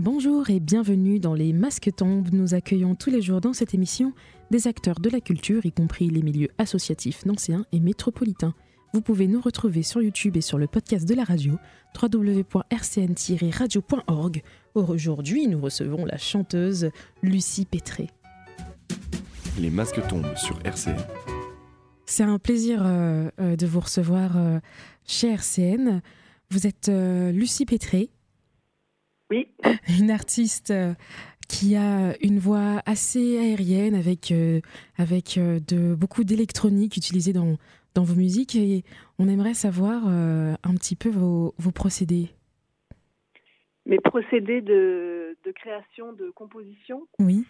Bonjour et bienvenue dans Les Masques tombent. Nous accueillons tous les jours dans cette émission des acteurs de la culture, y compris les milieux associatifs nancéens et métropolitains. Vous pouvez nous retrouver sur YouTube et sur le podcast de la radio, www.rcn-radio.org. Aujourd'hui, nous recevons la chanteuse Lucie Pétré. Les Masques tombent sur RCN. C'est un plaisir de vous recevoir chez RCN. Vous êtes Lucie Pétré. Oui. Une artiste qui a une voix assez aérienne avec beaucoup d'électronique utilisée dans vos musiques. Et on aimerait savoir un petit peu vos procédés. Mes procédés de création, de composition. Oui.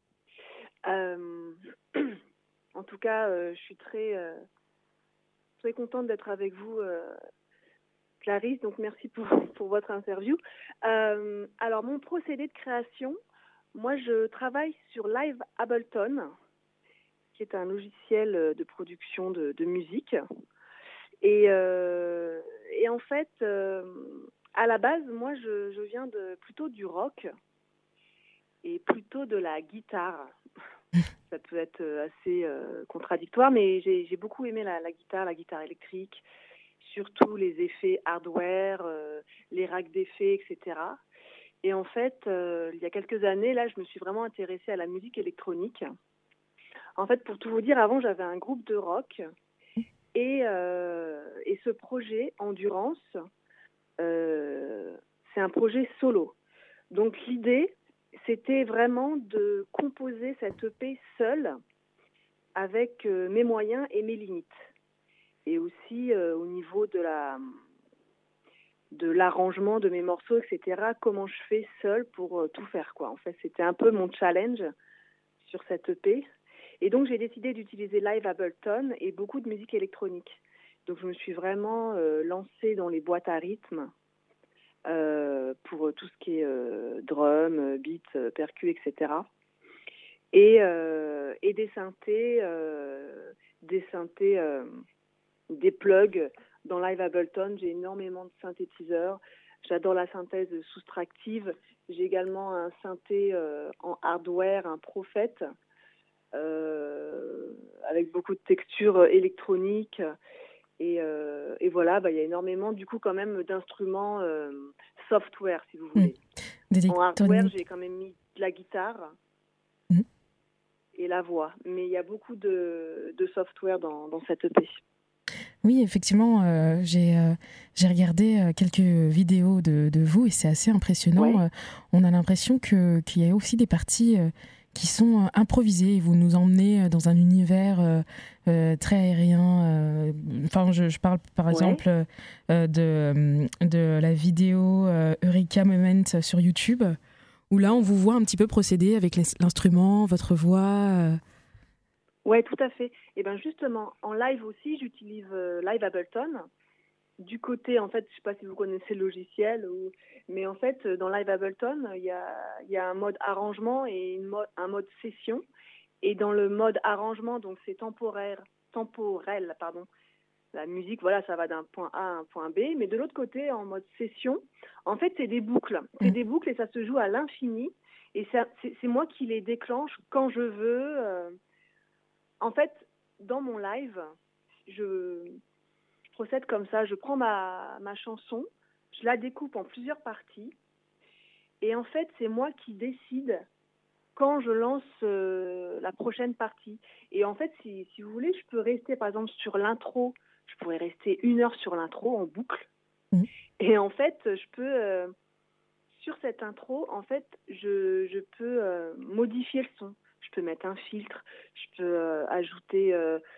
En tout cas, je suis très contente d'être avec vous, Clarisse, donc merci pour votre interview. Alors, mon procédé de création, moi, je travaille sur Live Ableton, qui est un logiciel de production de musique. Et en fait, à la base, moi, je viens plutôt du rock et plutôt de la guitare. Ça peut être assez contradictoire, mais j'ai beaucoup aimé la guitare électrique, surtout les effets hardware, les racks d'effets, etc. Et en fait, il y a quelques années, là, je me suis vraiment intéressée à la musique électronique. En fait, pour tout vous dire, avant, j'avais un groupe de rock et ce projet, Endurance, c'est un projet solo. Donc, l'idée, c'était vraiment de composer cette EP seule avec mes moyens et mes limites. Et aussi au niveau de l'arrangement de mes morceaux, etc., comment je fais seule pour tout faire, quoi. En fait, c'était un peu mon challenge sur cette EP. Et donc, j'ai décidé d'utiliser Live Ableton et beaucoup de musique électronique. Donc, je me suis vraiment lancée dans les boîtes à rythme pour tout ce qui est drum, beat, percu, etc. Et des synthés, des plugs dans Live Ableton. J'ai énormément de synthétiseurs. J'adore la synthèse soustractive. J'ai également un synthé en hardware, un Prophet, avec beaucoup de textures électroniques. Et voilà, il y a énormément, du coup, quand même, d'instruments software, si vous voulez. En hardware, j'ai quand même mis de la guitare et la voix. Mais il y a beaucoup de software dans cette EP. Oui, effectivement, j'ai regardé quelques vidéos de vous et c'est assez impressionnant. Ouais. On a l'impression qu'il y a aussi des parties qui sont improvisées. Vous nous emmenez dans un univers très aérien. Enfin, je parle par exemple de la vidéo Eureka Moment sur YouTube, où là, on vous voit un petit peu procéder avec l'instrument, votre voix. Oui, tout à fait. Et bien justement, en live aussi, j'utilise Live Ableton. Du côté, en fait, je ne sais pas si vous connaissez le logiciel, mais en fait, dans Live Ableton, il y a un mode arrangement et un mode session. Et dans le mode arrangement, donc c'est temporel, la musique, voilà, ça va d'un point A à un point B. Mais de l'autre côté, en mode session, en fait, c'est des boucles. C'est des boucles et ça se joue à l'infini. Et c'est moi qui les déclenche quand je veux. En fait, dans mon live, je procède comme ça. Je prends ma chanson, je la découpe en plusieurs parties. Et en fait, c'est moi qui décide quand je lance la prochaine partie. Et en fait, si vous voulez, je peux rester, par exemple, sur l'intro. Je pourrais rester 1 heure sur l'intro en boucle. Et en fait, je peux, sur cette intro, en fait, je peux modifier le son. Je peux mettre un filtre, je peux ajouter,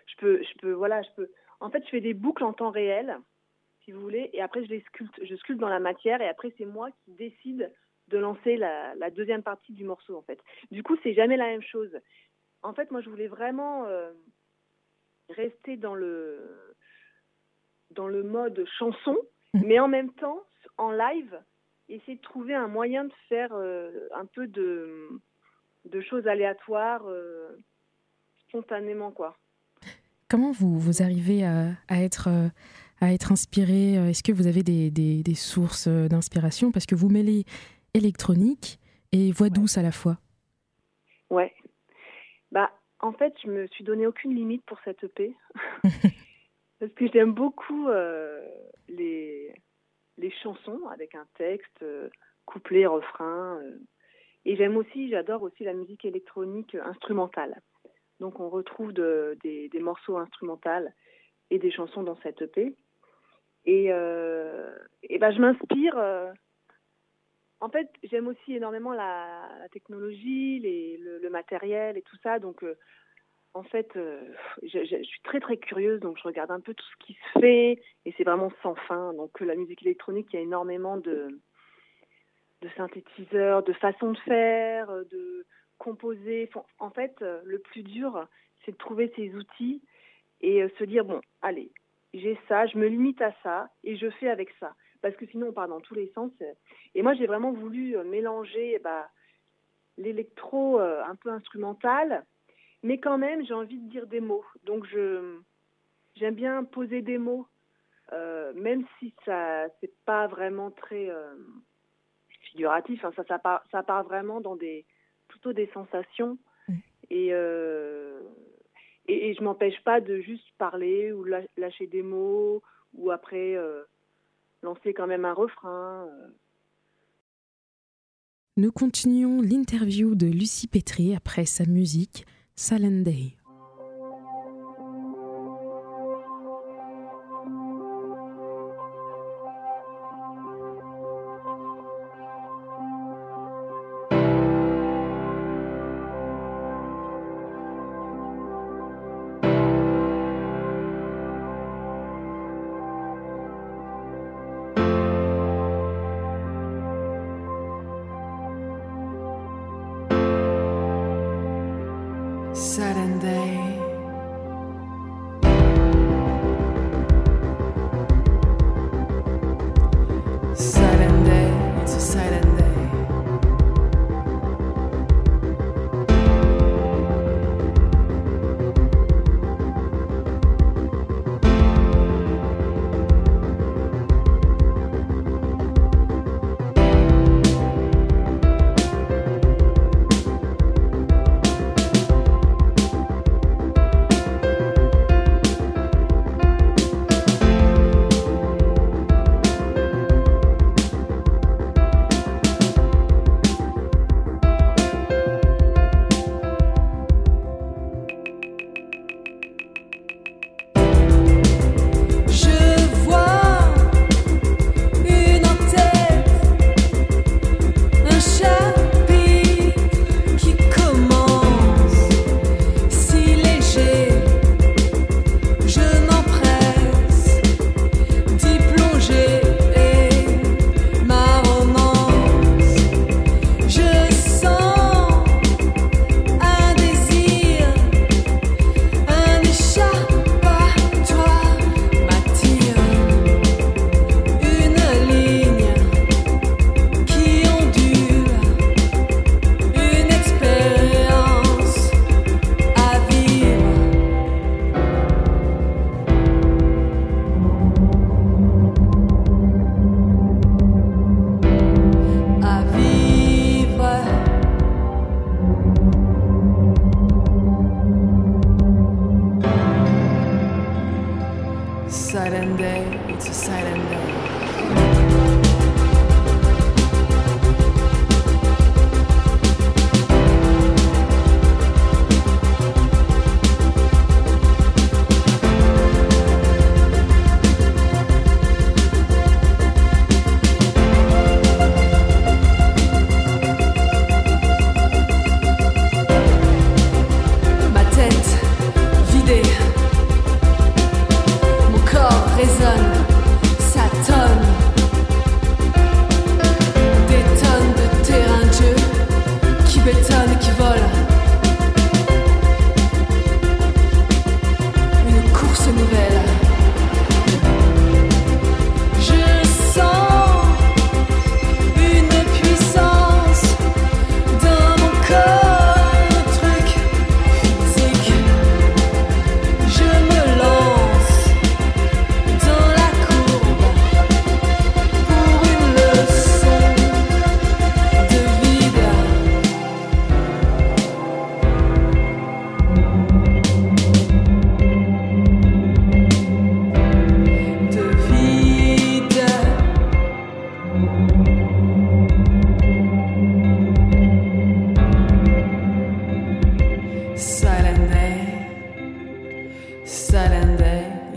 en fait, je fais des boucles en temps réel, si vous voulez, et après je sculpte dans la matière, et après c'est moi qui décide de lancer la deuxième partie du morceau, en fait. Du coup, c'est jamais la même chose. En fait, moi, je voulais vraiment rester dans le mode chanson, mais en même temps, en live, essayer de trouver un moyen de faire un peu de choses aléatoires spontanément, quoi. Comment vous arrivez à être inspiré ? Est-ce que vous avez des sources d'inspiration ? Parce que vous mêlez électronique et voix douce à la fois. Ouais. En fait, je me suis donné aucune limite pour cette EP. Parce que j'aime beaucoup les chansons avec un texte, couplet, refrain. Et j'adore aussi la musique électronique instrumentale. Donc on retrouve des morceaux instrumentaux et des chansons dans cette EP. Et je m'inspire. En fait, j'aime aussi énormément la technologie, le matériel et tout ça. Donc, en fait, je suis très, très curieuse. Donc, je regarde un peu tout ce qui se fait. Et c'est vraiment sans fin. Donc, la musique électronique, il y a énormément de synthétiseurs, de façons de faire, de composer. En fait, le plus dur, c'est de trouver ces outils et se dire, bon, allez, j'ai ça, je me limite à ça et je fais avec ça. Parce que sinon, on part dans tous les sens. Et moi, j'ai vraiment voulu mélanger l'électro un peu instrumental, mais quand même, j'ai envie de dire des mots. Donc, j'aime bien poser des mots, même si ça c'est pas vraiment très figuratif. Hein, ça part vraiment dans plutôt des sensations. Et je m'empêche pas de juste parler ou lâcher des mots ou après lancer quand même un refrain. Nous continuons l'interview de Lucie Petry après sa musique Silent Day. Silent day. Silent day, it's a silent day.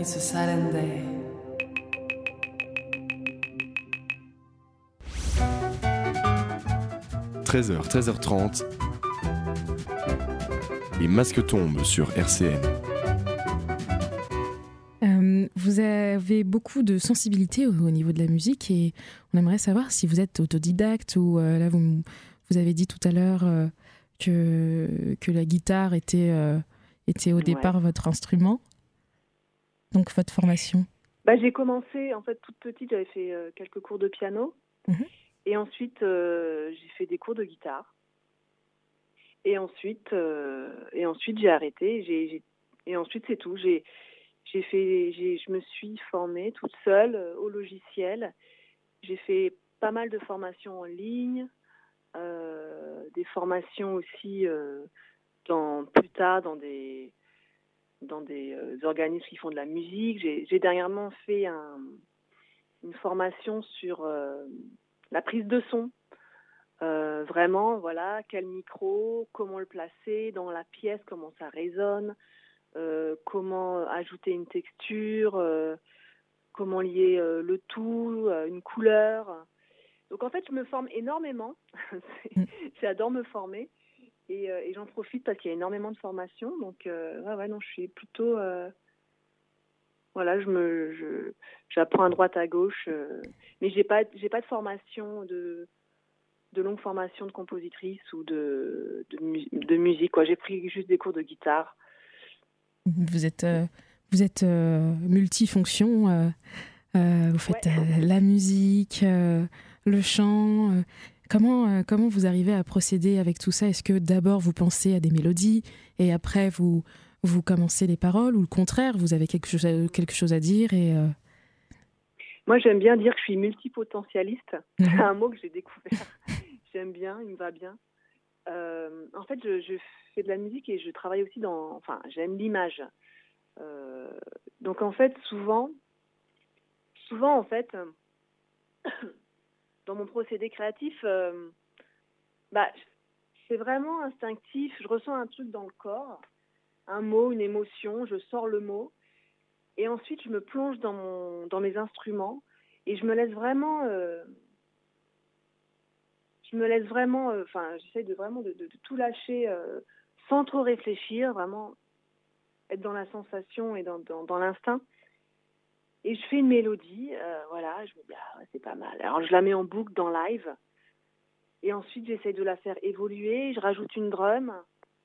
it's a silent day. – 13h, 13h30. Les masques tombent sur RCN. Vous avez beaucoup de sensibilité au niveau de la musique et on aimerait savoir si vous êtes autodidacte ou là vous avez dit tout à l'heure que la guitare était au départ votre instrument, donc votre formation. J'ai commencé en fait toute petite, j'avais fait quelques cours de piano et ensuite j'ai fait des cours de guitare et ensuite j'ai arrêté, et ensuite c'est tout. Je me suis formée toute seule au logiciel. J'ai fait pas mal de formations en ligne, des formations aussi plus tard dans des organismes qui font de la musique. J'ai dernièrement fait une formation sur la prise de son. Vraiment, voilà, quel micro, comment le placer dans la pièce, comment ça résonne. Comment ajouter une texture, comment lier le tout, une couleur. Donc en fait, je me forme énormément. J'adore me former et j'en profite parce qu'il y a énormément de formations. Donc non, je suis plutôt j'apprends à droite à gauche, mais j'ai pas de formation de longue formation de compositrice ou de musique, quoi. J'ai pris juste des cours de guitare. Vous êtes multifonction, vous faites la musique, le chant. Comment vous arrivez à procéder avec tout ça ? Est-ce que d'abord vous pensez à des mélodies et après vous commencez les paroles, ou le contraire, vous avez quelque chose à dire Moi, j'aime bien dire que je suis multipotentialiste. C'est un mot que j'ai découvert. J'aime bien, il me va bien. En fait, je fais de la musique et je travaille aussi j'aime l'image. Donc en fait, souvent en fait, dans mon procédé créatif, c'est vraiment instinctif. Je ressens un truc dans le corps, un mot, une émotion, je sors le mot, et ensuite je me plonge dans mes instruments et je me laisse vraiment. J'essaie de tout lâcher sans trop réfléchir, vraiment être dans la sensation et dans l'instinct. Et je fais une mélodie, je me dis, c'est pas mal. Alors je la mets en boucle dans live, et ensuite j'essaie de la faire évoluer, je rajoute une drum,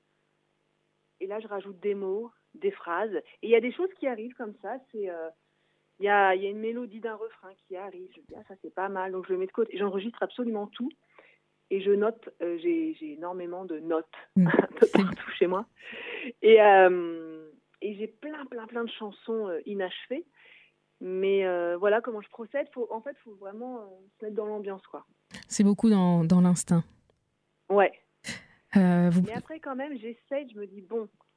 et là je rajoute des mots, des phrases, et il y a des choses qui arrivent comme ça, il y a une mélodie d'un refrain qui arrive, je me dis, ça c'est pas mal, donc je le mets de côté, et j'enregistre absolument tout. Et je note, j'ai énormément de notes un peu partout chez moi. Et j'ai plein de chansons inachevées. Mais voilà comment je procède. Faut vraiment se mettre dans l'ambiance, quoi. C'est beaucoup dans l'instinct. Ouais. Mais après, quand même, j'essaye, je me dis,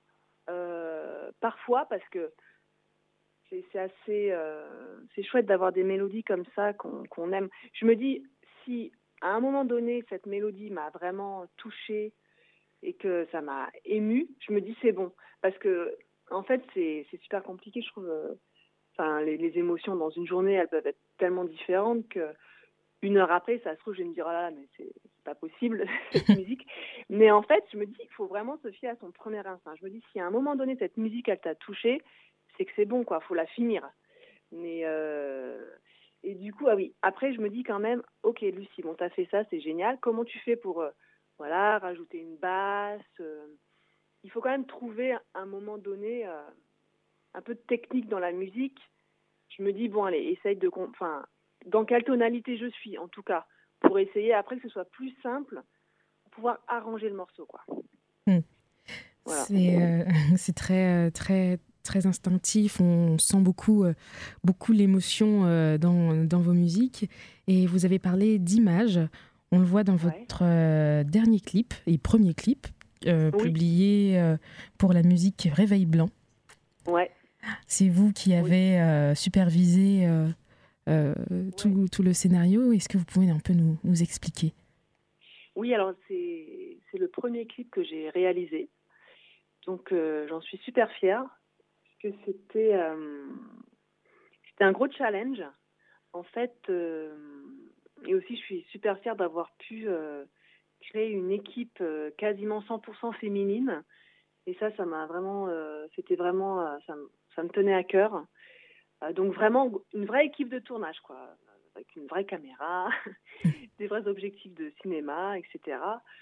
parfois, parce que c'est assez... c'est chouette d'avoir des mélodies comme ça qu'on aime. Je me dis, si... à un moment donné, cette mélodie m'a vraiment touchée et que ça m'a émue, je me dis c'est bon. Parce que, en fait, c'est super compliqué, je trouve. Les émotions dans une journée, elles peuvent être tellement différentes qu'une heure après, ça se trouve, je vais me dire, oh là là, mais c'est pas possible, cette musique. Mais en fait, je me dis qu'il faut vraiment se fier à son premier instinct. Je me dis, si à un moment donné, cette musique, elle t'a touchée, c'est que c'est bon, quoi. Faut la finir. Mais... Et du coup, après, je me dis quand même, ok, Lucie, t'as fait ça, c'est génial. Comment tu fais pour rajouter une basse Il faut quand même trouver, à un moment donné, un peu de technique dans la musique. Je me dis, allez, essaye dans quelle tonalité je suis, en tout cas, pour essayer, après, que ce soit plus simple, pour pouvoir arranger le morceau, quoi. Voilà. C'est très, très... très instinctif, on sent beaucoup l'émotion dans vos musiques. Et vous avez parlé d'image, on le voit dans votre dernier clip et premier clip publié pour la musique Réveil Blanc. Ouais. C'est vous qui avez supervisé tout le scénario. Est-ce que vous pouvez un peu nous expliquer ? Oui, alors c'est le premier clip que j'ai réalisé. Donc j'en suis super fière. que c'était un gros challenge, en fait. Et aussi, je suis super fière d'avoir pu créer une équipe quasiment 100% féminine. Et ça m'a vraiment, c'était vraiment, ça me tenait à cœur. Donc vraiment une vraie équipe de tournage, quoi, avec une vraie caméra, des vrais objectifs de cinéma, etc.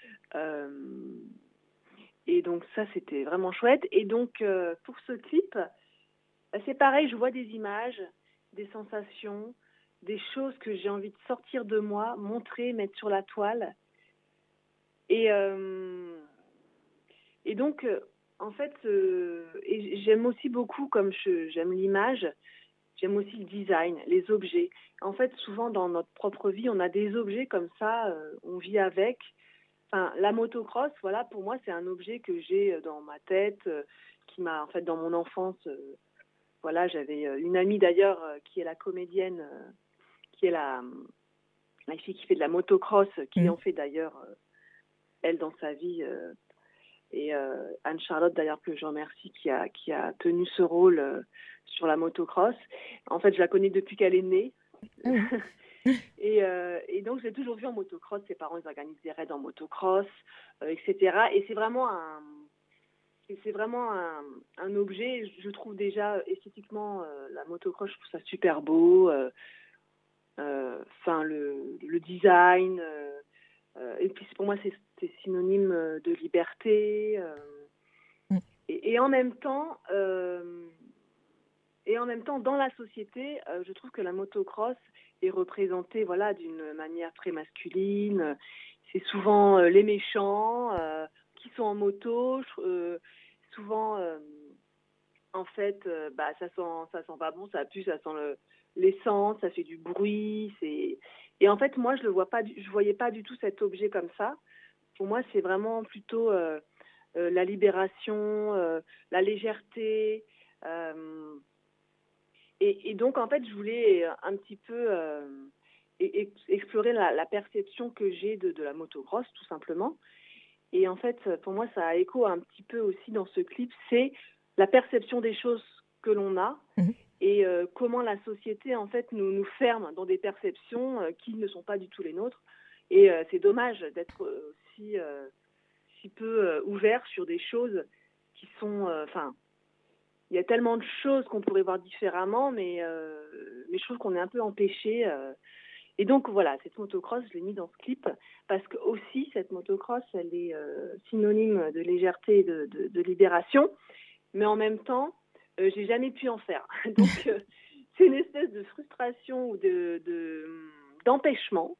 Et donc ça, c'était vraiment chouette. Et donc pour ce clip, c'est pareil, je vois des images, des sensations, des choses que j'ai envie de sortir de moi, montrer, mettre sur la toile. Et donc, en fait, et j'aime aussi beaucoup, comme j'aime l'image, j'aime aussi le design, les objets. En fait, souvent dans notre propre vie, on a des objets comme ça, on vit avec. Enfin, la motocross, voilà, pour moi, c'est un objet que j'ai dans ma tête, qui m'a, en fait, dans mon enfance, voilà, j'avais une amie d'ailleurs qui est la comédienne, qui est la fille qui fait de la motocross, qui en fait d'ailleurs, elle, dans sa vie, et Anne-Charlotte, d'ailleurs, que je remercie, qui a tenu ce rôle sur la motocross. En fait, je la connais depuis qu'elle est née. Et donc, j'ai toujours vu en motocross, ses parents, ils organisent des raids en motocross, etc. Et c'est vraiment un objet, je trouve déjà esthétiquement, la motocross, je trouve ça super beau. Enfin, le design... et puis pour moi, c'est synonyme de liberté. Et en même temps, dans la société, je trouve que la motocross est représentée, voilà, d'une manière très masculine. C'est souvent les méchants qui sont en moto. Souvent, en fait, ça sent pas bon, ça pue, ça sent l'essence, ça fait du bruit. Et en fait, moi, je voyais pas du tout cet objet comme ça. Pour moi, c'est vraiment plutôt la libération, la légèreté. Et donc, en fait, je voulais un petit peu explorer la perception que j'ai de la motocross, tout simplement. Et en fait, pour moi, ça a écho un petit peu aussi dans ce clip. C'est la perception des choses que l'on a. Et comment la société, en fait, nous ferme dans des perceptions qui ne sont pas du tout les nôtres. Et c'est dommage d'être si peu ouvert sur des choses qui sont... il y a tellement de choses qu'on pourrait voir différemment, mais je trouve qu'on est un peu empêché. Et donc, voilà, cette motocross, je l'ai mis dans ce clip, parce que aussi, cette motocross, elle est synonyme de légèreté et de libération. Mais en même temps, j'ai jamais pu en faire. Donc, c'est une espèce de frustration ou d'empêchement.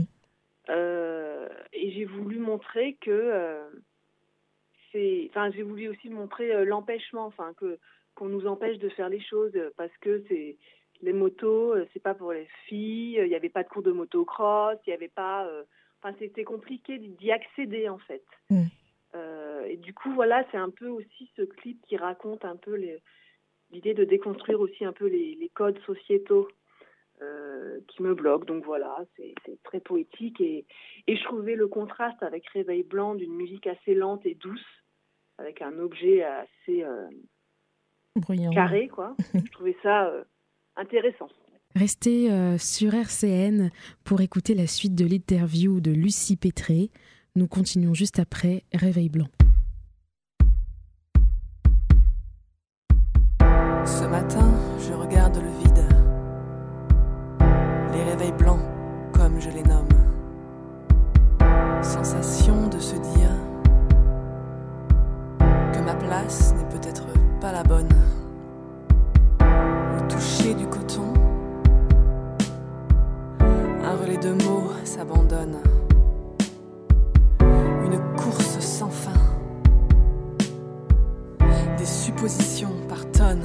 Et j'ai voulu montrer que j'ai voulu aussi montrer l'empêchement, qu'on nous empêche de faire les choses parce que les motos, c'est pas pour les filles. Il n'y avait pas de cours de motocross. Il y avait pas. C'était compliqué d'y accéder en fait. Et du coup, voilà, c'est un peu aussi ce clip qui raconte un peu l'idée de déconstruire aussi un peu les codes sociétaux qui me bloquent. Donc voilà, c'est très poétique. Et je trouvais le contraste avec Réveil Blanc d'une musique assez lente et douce, avec un objet assez bruyant, carré, quoi. Je trouvais ça intéressant. Restez sur RCN pour écouter la suite de l'interview de Lucie Pétré. Nous continuons juste après Réveil Blanc. Ce matin, je regarde le vide. Les réveils blancs, comme je les nomme. Sensation de se dire que ma place n'est peut-être pas la bonne. Au toucher du coton, un relais de mots s'abandonne. Une course sans fin. Des suppositions par tonnes.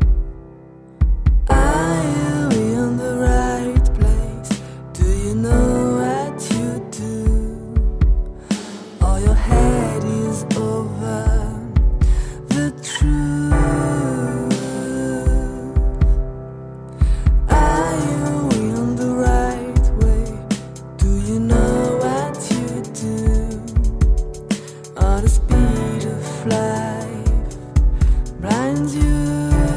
Are you in the right place? Do you know what you do? Or your head is over the truth? Are you in the right way? Do you know what you do? Or the speed of life blinds you?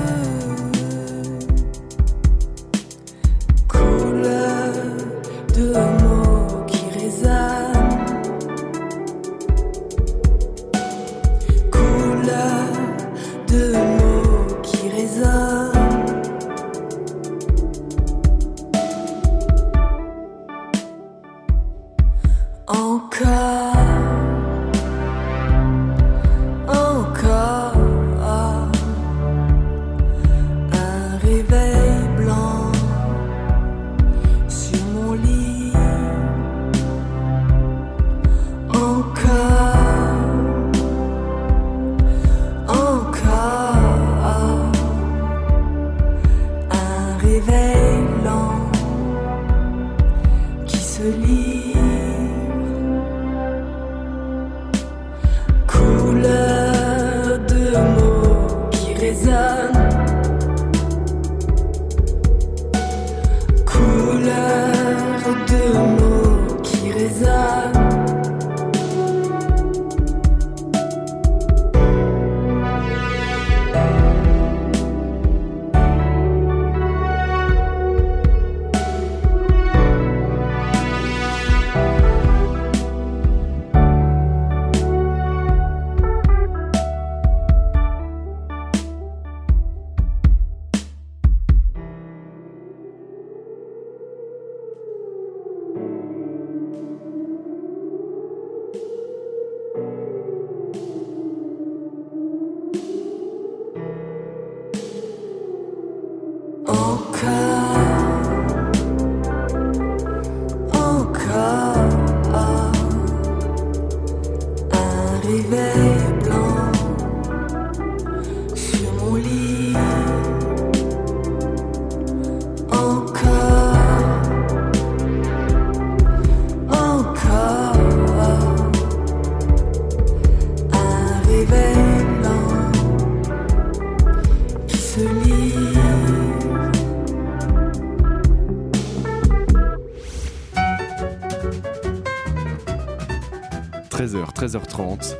13h30.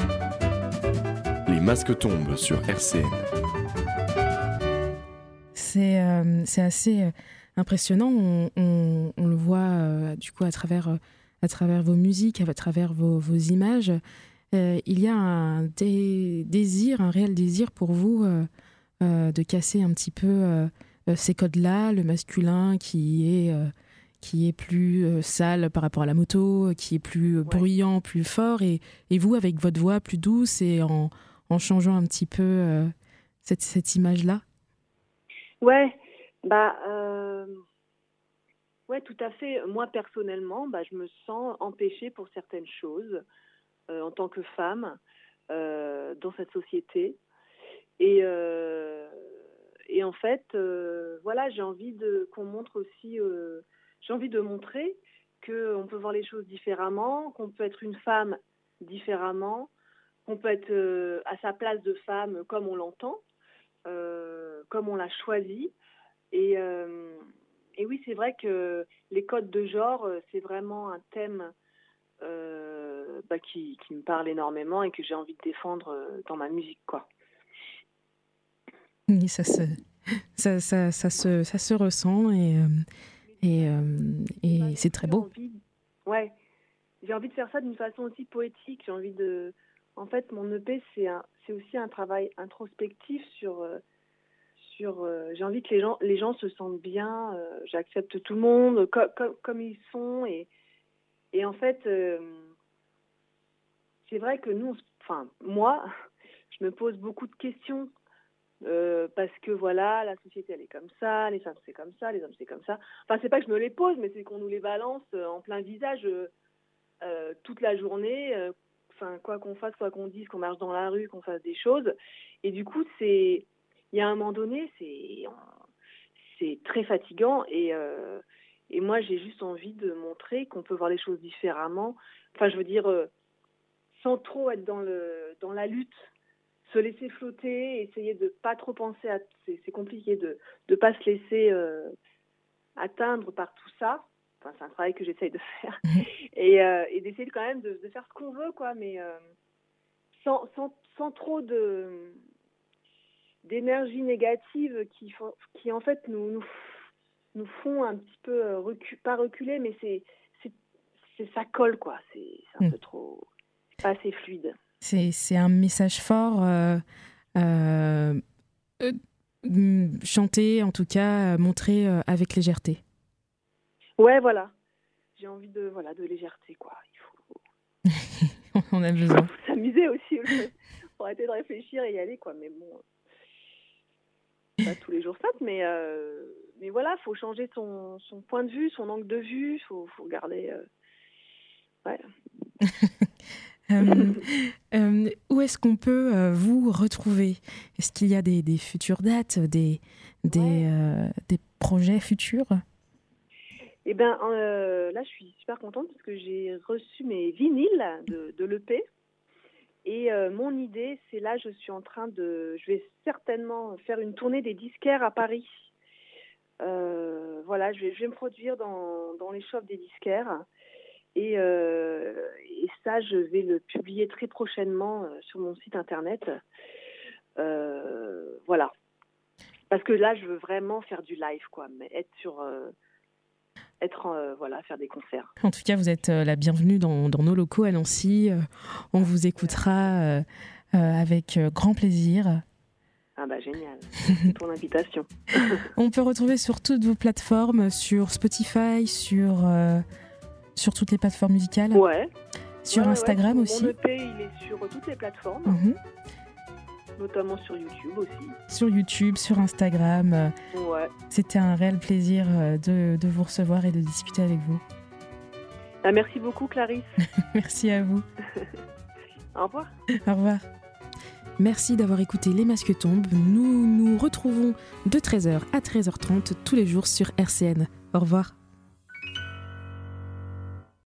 Les masques tombent sur RCN. C'est assez impressionnant. On le voit du coup à travers vos musiques, à travers vos images. Il y a un réel désir pour vous de casser un petit peu ces codes-là, le masculin qui est plus sale par rapport à la moto, qui est plus bruyant, plus fort, et vous avec votre voix plus douce et en changeant un petit peu cette image-là. Ouais, ouais, tout à fait. Moi, personnellement, je me sens empêchée pour certaines choses en tant que femme dans cette société. Et en fait, voilà, j'ai envie qu'on montre aussi, j'ai envie de montrer qu'on peut voir les choses différemment, qu'on peut être une femme différemment, qu'on peut être à sa place de femme comme on l'entend, comme on l'a choisi. Et oui, c'est vrai que les codes de genre, c'est vraiment un thème qui me parle énormément et que j'ai envie de défendre dans ma musique, quoi. Oui, ça se ressent et c'est très beau. J'ai envie de faire ça d'une façon aussi poétique. En fait, mon EP, c'est aussi un travail introspectif sur j'ai envie que les gens se sentent bien. J'accepte tout le monde comme ils sont et en fait, c'est vrai que moi, je me pose beaucoup de questions. Parce que voilà, la société elle est comme ça, les femmes c'est comme ça, les hommes c'est comme ça. Enfin, c'est pas que je me les pose, mais c'est qu'on nous les balance en plein visage toute la journée. Quoi qu'on fasse, quoi qu'on dise, qu'on marche dans la rue, qu'on fasse des choses. Et du coup, il y a un moment donné, c'est très fatigant. Et moi, j'ai juste envie de montrer qu'on peut voir les choses différemment. Enfin, je veux dire, sans trop être dans la lutte. Se laisser flotter, essayer de pas trop penser à... C'est compliqué de pas se laisser atteindre par tout ça. Enfin, c'est un travail que j'essaye de faire. Et d'essayer quand même de faire ce qu'on veut, quoi, mais sans trop d'énergie négative qui en fait, nous font un petit peu, pas reculer, mais ça colle, quoi. C'est un peu trop... C'est pas assez fluide. C'est un message fort, chanté, en tout cas, montré avec légèreté. Ouais, voilà. J'ai envie de légèreté, quoi. Il faut... On a besoin. Faut s'amuser aussi. Faut arrêter de réfléchir et y aller, quoi. Mais bon, pas tous les jours simple, mais voilà, faut changer son point de vue, son angle de vue. Faut garder... Ouais. Où est-ce qu'on peut vous retrouver ? Est-ce qu'il y a des futures dates, des projets futurs ? Eh bien, là, je suis super contente parce que j'ai reçu mes vinyles de l'EP. Et mon idée, c'est là, je vais certainement faire une tournée des disquaires à Paris. Voilà, je vais me produire dans les shops des disquaires. Et ça, je vais le publier très prochainement sur mon site internet. Voilà. Parce que là, je veux vraiment faire du live, quoi. Mais faire des concerts. En tout cas, vous êtes la bienvenue dans nos locaux à Nancy. On vous écoutera avec grand plaisir. Ah bah génial, c'est pour l'invitation. On peut retrouver sur toutes vos plateformes, sur Spotify, sur toutes les plateformes musicales. Ouais. Sur Instagram aussi. Mon EP, il est sur toutes les plateformes, notamment sur YouTube aussi. Sur YouTube, sur Instagram. Ouais. C'était un réel plaisir de vous recevoir et de discuter avec vous. Ah, merci beaucoup, Clarisse. Merci à vous. Au revoir. Au revoir. Merci d'avoir écouté Les Masques Tombent. Nous nous retrouvons de 13h à 13h30 tous les jours sur RCN. Au revoir.